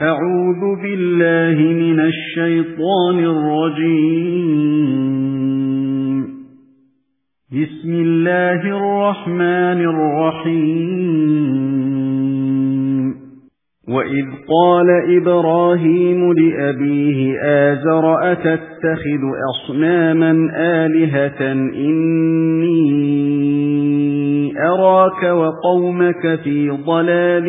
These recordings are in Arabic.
أعوذ بالله من الشيطان الرجيم. بسم الله الرحمن الرحيم. وإذ قال إبراهيم لأبيه آزر أتتخذ أصناما آلهة إني أراك وقومك في ضلال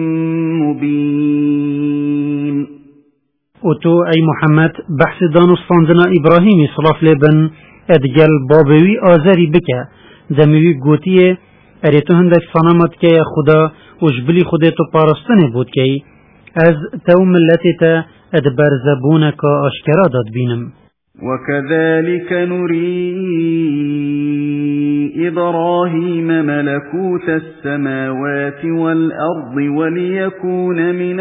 مبين. وتو أي محمد بحث دانستاندنا إبراهيم صلاف لبن أدجل بابوي آزري بك دموي قوتيه أريتو هندك صنامت كي خدا وجبلي خديتو پارستنه بود كي از تو ملتتا ادبر زبونك اشكرا داد بينم. وكذلك نري إبراهيم ملكوت السماوات والأرض وليكون من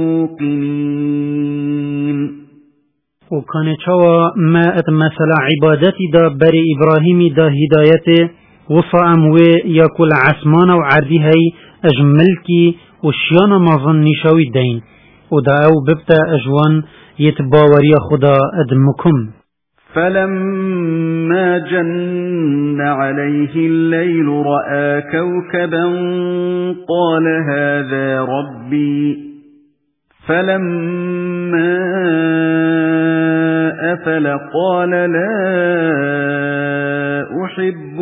الموقنين. وكان چوا ما اتمثل عبادتي دا بر إبراهيم دا هدايته وصا اموه يكل عسمان و عردي هاي اجملكي وشيانا مظن نشاوي الدين ودا او ببتا اجوان يتباوري خدا ادمكم. فلما جن عليه الليل رأى كوكبا قال هذا ربي فلما أفل قال لا أحب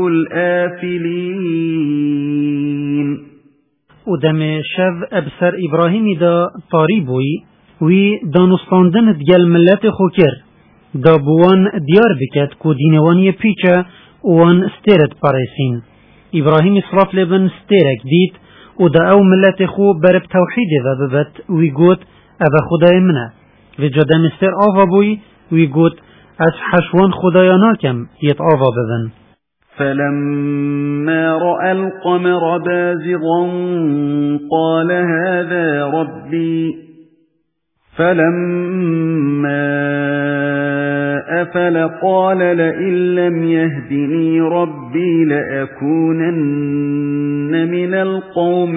الآفلين. ودم شف ابسر إبراهيم دا طاريبوي وي دانستاندن ديال ملت خوكر دا بوان ديار بكت كو دينواني بيچا وان ستيرت باريسين. إبراهيم صراف لبن ستيرك ديت ودا او ملت خو برب توحيد ذا ببت ويقوت أبا خداي منه وجدا مستر آفا بوي ويقوت أس حشوان خداياناكم يت آفا بذن. فلما رأى القمر بازغا قال هذا ربي فلما أفل قال لئن لم يهدني ربي لأكونن من القوم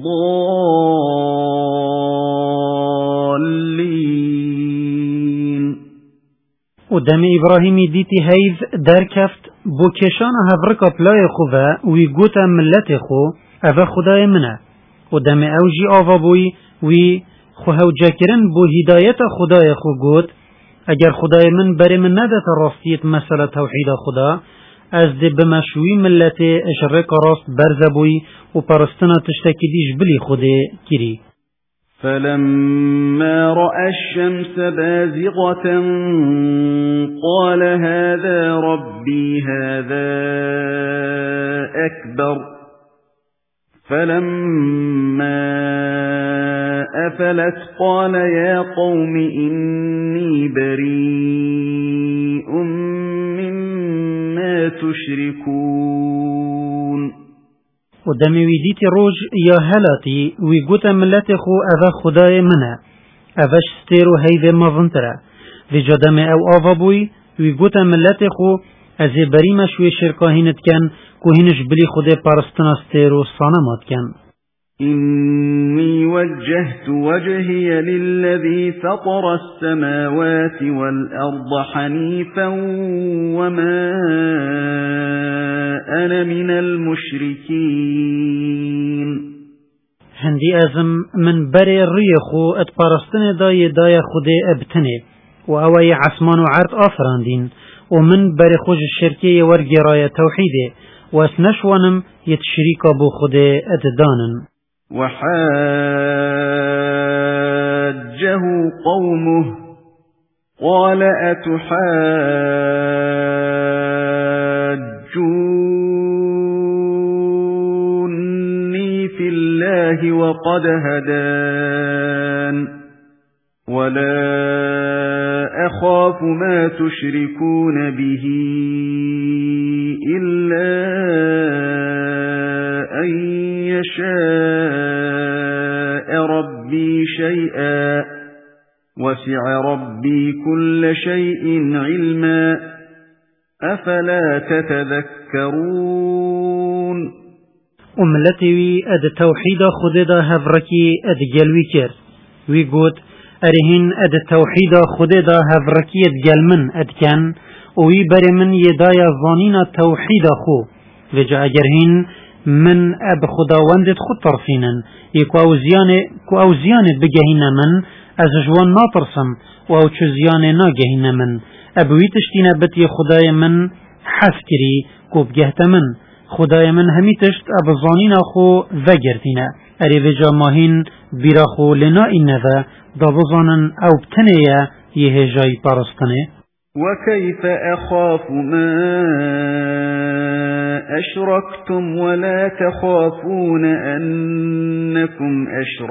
الضالين. ودم إبراهيم ديتي هيف دركفت بو كشان هفرقا بلاي خوفا ويقوتا ملت خو أفا خداي منه ودم أوجي آفا بوي وي خو هاو جاكرن بو هداية خداي خو قوت اگر خداي من بري من ندت راستيت مسألة توحيد خدا از دي بمشوي ملت اشرق راست برزبوي و پرستنا تشتكي ديش بلي خده كري. فلما رأى الشمس بازغة قال هذا ربي هذا أكبر فلما أفلت قال يا قوم إني بريء مما تشركون. ودمي ويديتي روج يا هلاتي ويقوتا ملت خو أذا خداي منه أذا شستيرو هيذي مظنترا ويجا دمي أو آفابوي ويقوتا ملت خو أزي بريما شوي شركاهينت كان كوهينش بلي خدي پارستنا ستيرو صانمات كان. إني وجهت وجهي للذي فطر السماوات والأرض حنيفا وما أنا من المشركين. هندي أزم من بري الريخو اتبارستن داي خدي ابتني وأوي عسمان وعرض آفراندين ومن بري خوش الشركية ورقي راية توحيدي واسنشوانم يتشريك بو خدي اتدانن. وحاجه قومه قال أتحاجوني في الله وقد هدان ولا أخاف ما تشركون به إلا أن يشاء ربي شيئا وسع ربي كل شيء علما أفلا تتذكرون. أملتي أد توحيد خددا هفركي أد جلوي كر ويقول ارهن اد التوحيد خده دا هفركيت جل من ادكن وی بر من یدای ظانین توحید خو وجا اگرهن من اب خداوندت خود طرفینن یکو او زیان بگهین من از جوان ناطرسم و او چو زیان ناگهین من ابوی تشتین بتی خدای من حس کری کو بگهت من خدای من همی تشت اب ظانین خو وگرتینه اری وجا ماهین بیرا خو لنا اینه دا بظانن او بتنه یه جای پرستنه وكيف أخاف ما أشركتم ولا تخافون أنكم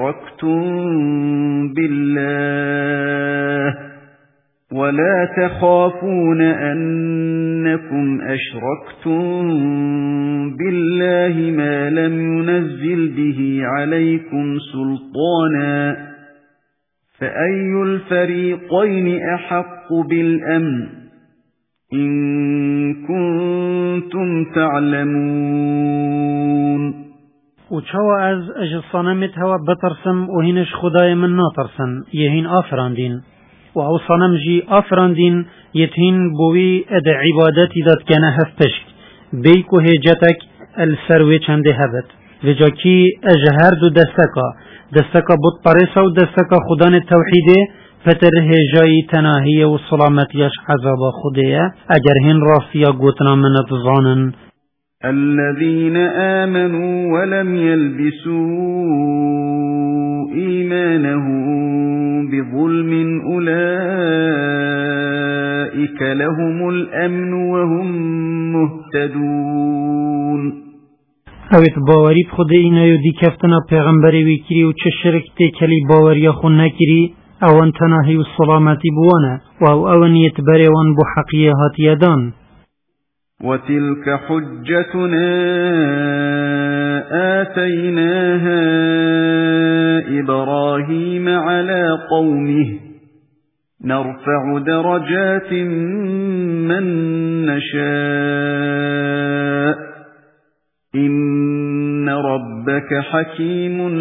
أشركتم بالله ما لم ينزل به عليكم سلطانا فأي الفريقين أحق بالأمن إن كنتم تعلمون وچوا از اجل صنمت هوا بترسم و هینش خدای من ناترسن یهین آفراندین و او صنم جی آفراندین یتهین بوی اد عبادتی داد کنه هفتشک بیکو هجتک السروی چنده هبت وجا کی اجهر دو دستکا بود پرسا و دستکا خدان توحیده فتر هجای تناهی و سلامتیش عذاب خوده اگر هن راستیا گوتنا منت ظانن الذين آمنوا ولم يلبسوا إيمانهم بظلم أولئك لهم الأمن وهم مهتدون اویت باوری بخود اینا یو دی کفتنا پیغمبری وی کری و چه شرک تی کلی باوری خون نکری اوان تناهی و سلامتی بوانه و اوان یتبری وان بو حقیقات یدان وتلك حجتنا آتيناها إبراهيم على قومه نرفع درجات من نشاء إن ربك حكيم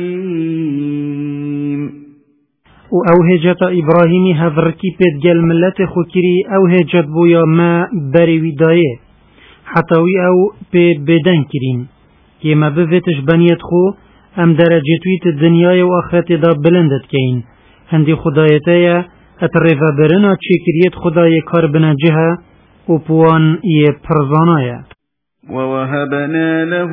عليم و او هجت ابراهیمی هفرکی پید گل ملت خوکری او هجت بویا ما بری ویدایه حتاوی او پی بدن کرین که ما بفتش بنیت خو ام درجتویت دنیای و آخرت دا بلندت کین هندی خدایتای اترفا برنا چکریت خدای کار بنا جه و پوان یه پرزانای ووهبنا له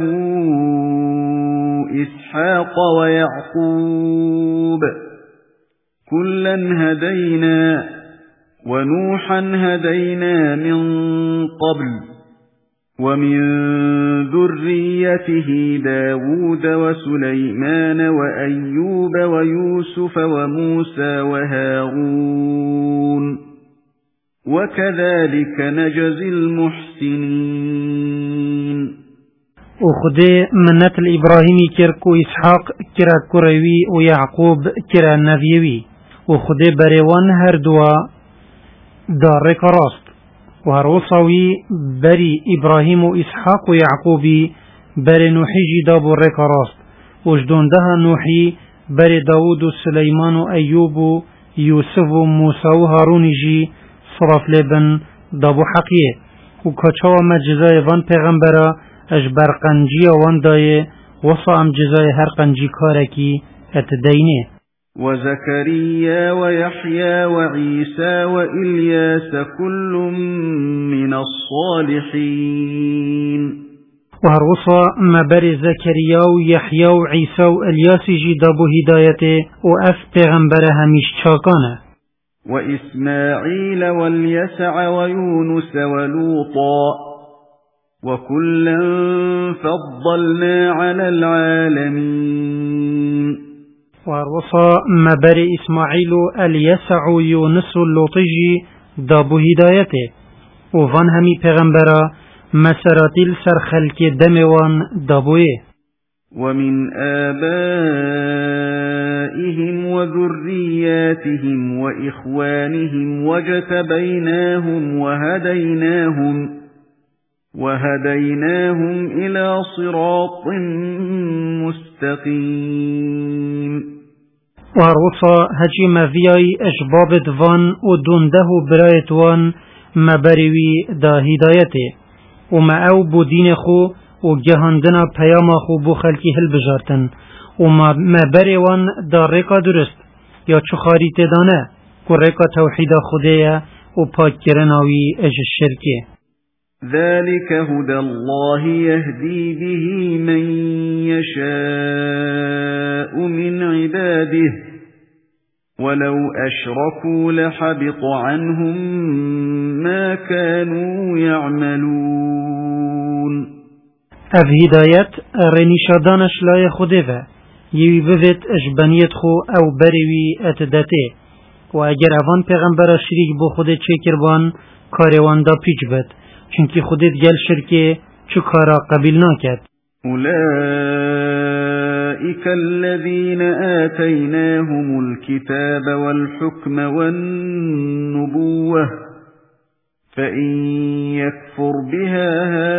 إسحاق ويعقوب كلا هدينا ونوحا هدينا من قبل ومن ذريته داود وسليمان وأيوب ويوسف وموسى وهارون وكذلك نجزي المحسنين وخده منت الإبراهيمي كركو إسحاق كرا كروي ويعقوب كرا نبيوي وخده بريوان هر دوا دار كراست وهروصوي بري إبراهيم وإسحاق ويعقوبي بري نوحي جداب الركراست وجدون دها نوحي بري داود وسليمان وأيوب يوسف وموسى وهارون جي صرف لبن دابو حقيه وكاچوا مجزاي وان پیغمبرا اجبر قنجي وان دايه وصا ام جزاي هر قنجي كاركي اتدينه وزكريا ويحيى وعيسى وإلياس كل من الصالحين وهروصا ما بري زكريا ويحيى وعيسى وإلياس جي دابو هدايته وأف پیغمبر هميش چاكانه وإسماعيل واليسع ويونس ولوطا وكلا فضلنا على العالمين وروصا ما بري إسماعيل اليسع يونس اللوطجي دابو هدايته وفان همي پیغمبرا مسراتيل سرخلك دموان دابوه ومن آبائهم وذرياتهم وإخوانهم وهديناهم إلى صراط مستقيم و هروسا هجی مفیای اشباب دوان و دونده و برایت وان مبریوی دا هدایته و ما او بو دین خو و جهاندنا پیام خو بو خلکی هل بجارتن و ما بریوان دا ریکا درست یا چو خاری تدانه که ریکا توحید خوده و پاک کرناوی اج الشرکه. ذلك هدى الله يهدي به من يشاء من عباده ولو أشركوا لحبط عنهم ما كانوا يعملون. اف هدایت رنیشادانش لای خوده و یوی بوید اجبانیت خو او بریوی اتداته و اگر اوان پیغمبر شریک بو خوده چه کربان کاروان دا پیچ بد چونکی خودت گل شرکه چو کارا قبیل ناکد. أولئك الذين آتيناهم الكتاب والحكم والنبوة فإن يكفر بها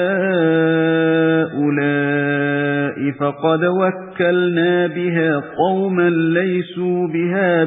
هؤلاء فقد وكلنا بها قوما ليسوا بها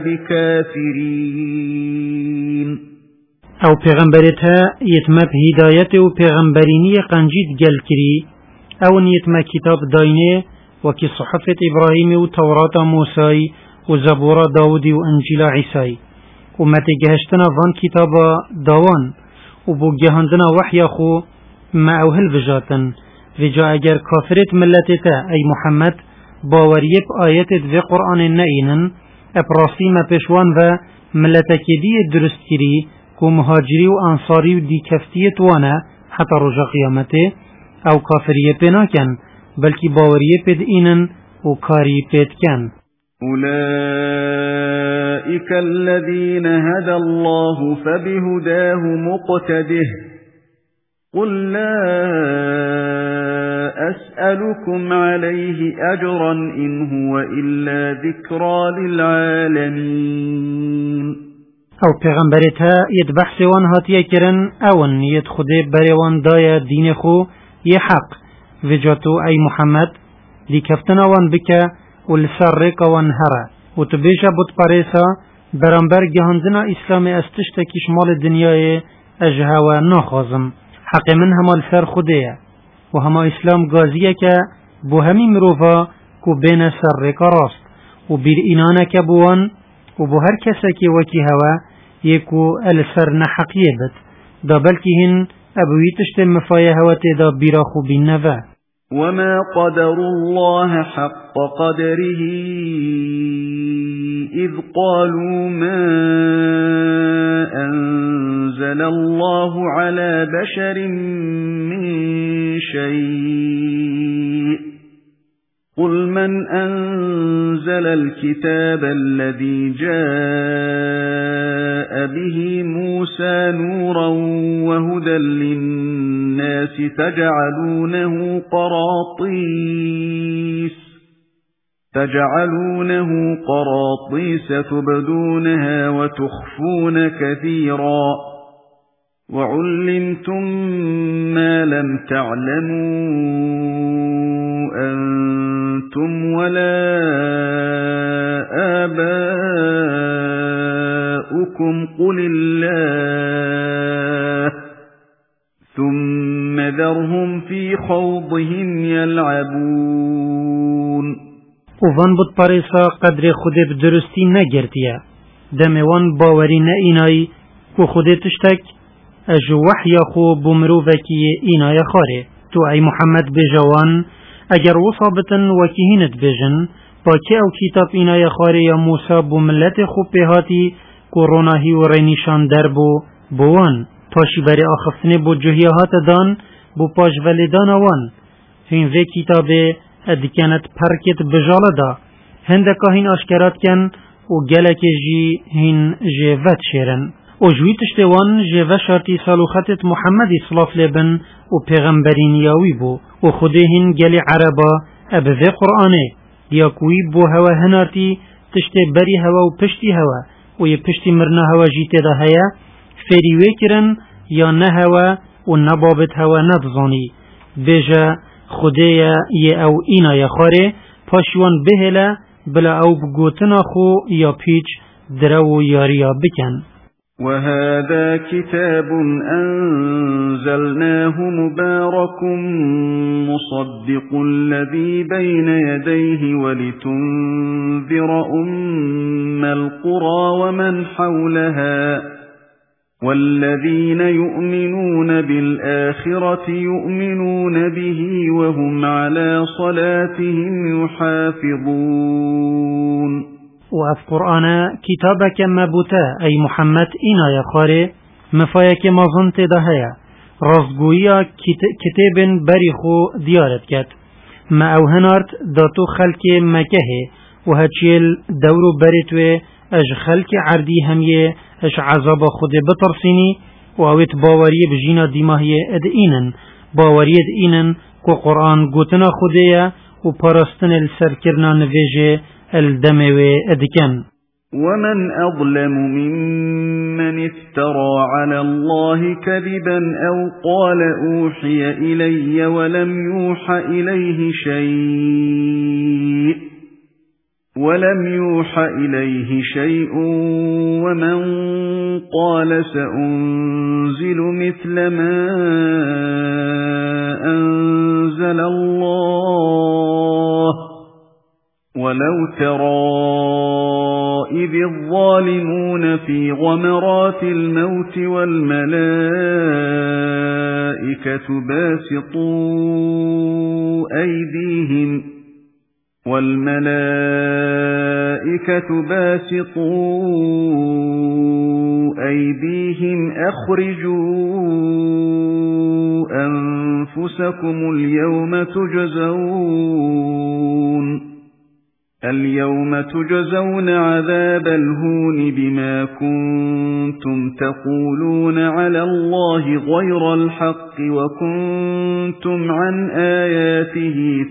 بكافرين. او پیغمبرتها یتمب هدایت و پیغمبرینی قنجید گل کری او نیتمه کتاب داینه وکی صحفت ابراهیم و تورات موسی و زبور داودی و انجیل عیسی و متی گهشتنا وان کتاب داوان و بو گهاندنا وحی خو ما اوهل بجاتن و جا اگر کافرت ملتتا ای محمد باوریب آیتت و قرآن نئینن اپراسی ما پیشوان و ملتکیدی درست کری کو مهاجری و انصاری و دی کفتیت وانه حتی رجا قیامته او کافریه پینا کن بلکی باوریه پید اینن و کاری پید کن. أولئك الذين هدى الله فبهداه مقتده قل لا أسألكم عليه أجرا إن هو إلا ذكرى للعالمين. او پیغمبرتها ید بحث وان هاتیه کرن اون ید خوده بریوان دای دین خو یه حق وجاتو ای محمد دی کفتنا وان بکه و لسر ریکا وان هره و تو بیشه بود پریسا برانبر گهاندنا اسلام استشتا کشمال دنیای اجه و ناخوازم حق من هما لسر خوده و هما اسلام گازیه که بو همی مروفا کو بین سر ریکا راست و بیر اینانه که بوان و بو هر کسا که وکی هوا یکو السر نحقیه بد دا بلکی هن ابوی تشت مفایه هوا تیدا بیرا خوبین نوه. وما قدر الله حق قدره إذ قالوا ما أنزل الله على بشر من شيء قل من أنزل الكتاب الذي جاء به موسى نورا وهدى للناس تجعلونه قراطيس تبدونها وتخفون كثيرا وعلمتم ما لم تعلموا أنتم ولا آباؤكم قل الله ثم ذرهم في خوضهم يلعبون. وان بود پاریسا قدر خود بدرستی نگرتیه دموان باوری نئینای که خود تشتک اجو وحی خو بمروفکی اینای خاره تو ای محمد بجوان اگر وصابتن وکیهینت بجن با که او کتاب اینای خاره یا موسی بملت خوب بهاتی کروناهی و رینیشان در بوان تاشی بری آخفتنه بو جهیهات دان بو پاش ولیدان وان هین وی کتاب ادکنت پرکت بجاله دا هندکا هین اشکرات کن و گلک جی هین جیوت شیرن و جوی تشتوان جیوه شارتی سالوختت محمدی صلاف لبن و پیغمبرینیاوی بو و خوده هین گل عربا ابوه قرآنه دیاکوی بو هوا هنارتی تشت بری هوا و پشتی هوا و یه پشتی مرنا هوا جیته دا هیا فریوه کرن یا نه هوا و نبابت هوا ندزانی بیجا خوده یه او اینا یا خاره پاشوان بهلا بلا او بگوتنا خو یا پیچ درو یاریا بکن. وهذا كتاب أنزلناه مبارك مصدق الذي بين يديه ولتنذر أم القرى ومن حولها والذين يؤمنون بالآخرة يؤمنون به وهم على صلاتهم يحافظون. وأف قرآن كتابك مبوتا أي محمد إنا يا خاري مفايك مظنت دهيا رزقويا كتاب بريخو ديارت كت ما أو هنارت داتو خلق مكه وهاتشيل دورو بريتوي اج خلق عردي هميه اج عذاب خود بترسيني وأويت باوري بجينا ديماهيه ادئينن باوري ادئينن كو قرآن قوتنا خوديا وپرستن السركرنا نفيجي الدموي ادكن. ومن أظلم ممن افترى على الله كذبا أو قال أوحي إلي ولم يوحى إليه شيء ومن قال سأنزل مثل ما أنزل الله ولو ترى إذ الظالمون في غمرات الموت والملائكة باسطوا أيديهم أخرجوا أنفسكم اليوم تجزون عذاب الهون بما كنتم تقولون على الله غير الحق وكنتم عن آياته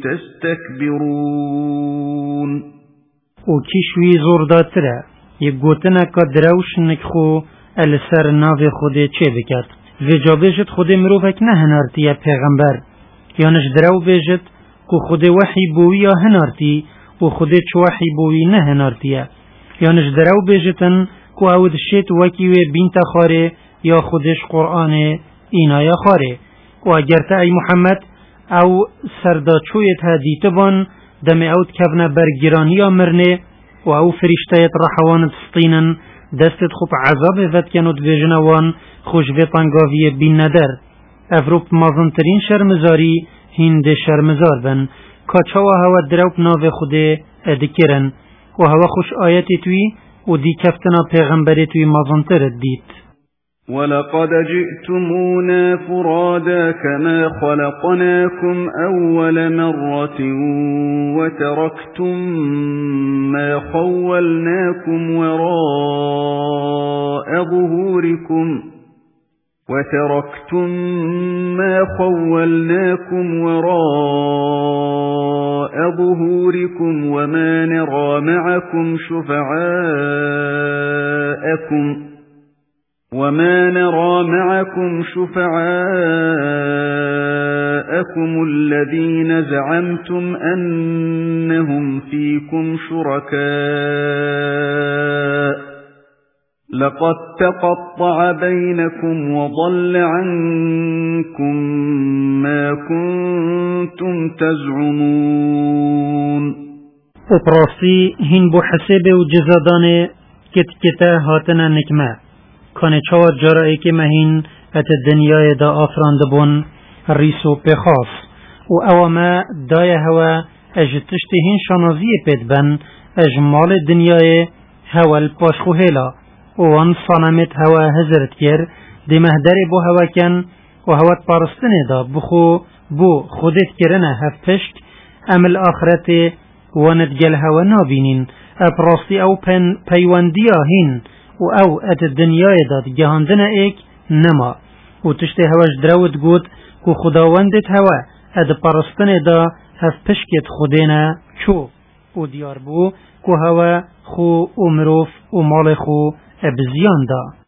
تستكبرون. وكيشوي زورداترا يقوتنا كدروش نكخو السر ناف خوده چه بكت وجا بيجت خوده مروفك نهنارتي يا پیغمبر يانش درو بيجت كو خوده وحي بوي يا هنارتي و خوده چوحي بوي نهنارتي يانش درو بيجتن كو اود شيت وكيوه بنت خاره يا خودش قرآن اينا يا خاره و اگرت اي محمد او سردا چويت هديتبان دم اوت كفنا برگرانيا مرنه و او فرشتايت رحوان تسطينن دستت خوب عذاب فتکنود بجنوان خوش به پنگاوی بین ندر افروب مازنترین شرمزاری هند شرمزار بن کچاوا هوا دروب ناو خوده ادکرن و هوا خوش آیتی توی و دی کفتنا پیغمبری توی مازنتر دید. ولقد جئتمونا فرادا كما خلقناكم أول مرة وتركتم ما خولناكم وراء ظهوركم وما نرى معكم شفعاءكم الذين زعمتم أنهم فيكم شركاء لقد تقطع بينكم وضل عنكم ما كنتم تزعمون. وبراسي هن بو حساب وجزادان كتا هاتنا نكما كان چوار جرائي که مهين ات الدنيا دا آفراند بون ريسو بخاص و اوما دايا هوا اجتشتهين شانازي پید بن اجمال الدنيا هوا الپاشخو هلا وان صنمت هوا هزرت كر دي مهدر بو هوا كان و هوا تپارستن دا بو خودت کرنه هفتشت امل آخرت وندگل هوا نابينين ابراسي او پیوانديا هين و او ات الدنيا داد جهاندنا ايك نما و تشتي هواش دراود قود كو خداوندت هوا اد پرستن دا هف پشکت خودینا چو و دیار بو كو هوا خو و مروف و مال خو ابزیان دا.